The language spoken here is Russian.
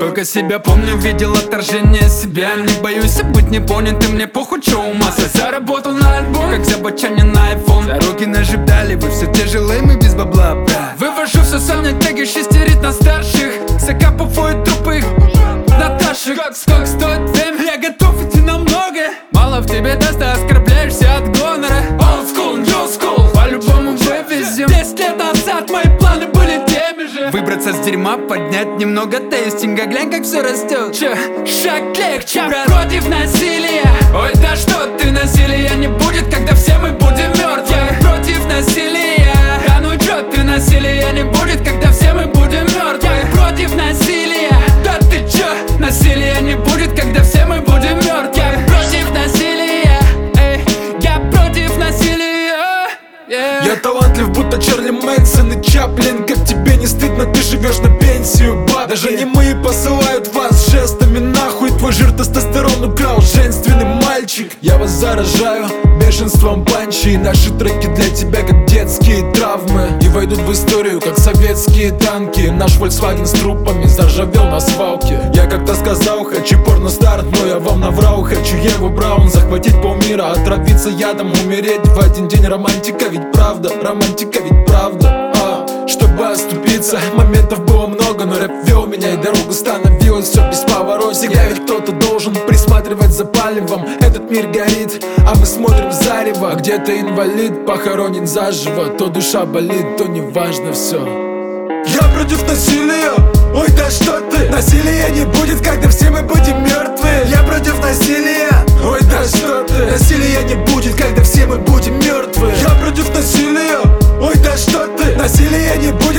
Сколько себя помню, видел отторжение себя. Не боюсь быть непонятым, мне похуй, чё умаса. Заработал на альбом, как забочане на iPhone. За руки нажидали, вы все те же леймы без бабла. Вывожу все сам, не тяги, шестерит на старших. Закапывают трупы Наташи. Сколько стоит время, я готов идти на многое. Мало в тебе даст, ты оскорбляешься от гонора. Old school, new school, по-любому вывезем. 10 лет назад мои планы были теми же. Выбраться с дерьма, поднять немного тестинга. Глянь, как все растет. Шаг легче, против насилия. Ой, да что ты, насилия не будет, когда все мы будем мертвы. Против насилия. Да ну чё ты, насилия не будет, когда все мы будем мертвы. Против насилия. Да ты чё, насилия не будет, когда все мы будем мертвы. Против насилия. Эй, я против насилия. Я талантлив, будто Чарли Мэнсон и Чаплин. Как тебе не стыдно, ты живешь на пенсию, бабки. Даже немые посылают вас жестами нахуй. Твой жир тестостерон украл женственный мальчик. Я вас заражаю бешенством панчи. Наши треки для тебя как детские травмы и войдут в историю как советские танки. Наш Volkswagen с трупами заржавел на свалке. Я как-то сказал, хочу порно-старт, но я вам наврал. Хочу Еву Браун, захватить полмира, отравиться ядом, умереть в один день. Романтика ведь правда, романтика ведь правда. Чтобы оступиться, моментов было много, но рэп вел меня, и дорога становилась все бесповорот. Всегда ведь кто-то должен присматривать за палевом. Этот мир горит, а мы смотрим зарево. Где-то инвалид похоронен заживо. То душа болит, то неважно все. Я против насилия. Ой, да что ты? Насилия не будет, когда все мы будем мертвы. Я против насилия. Ой, да что ты? Насилия не будет, когда все мы будем мертвы. Я против насилия. Ой, да что ты? Насилия не будет.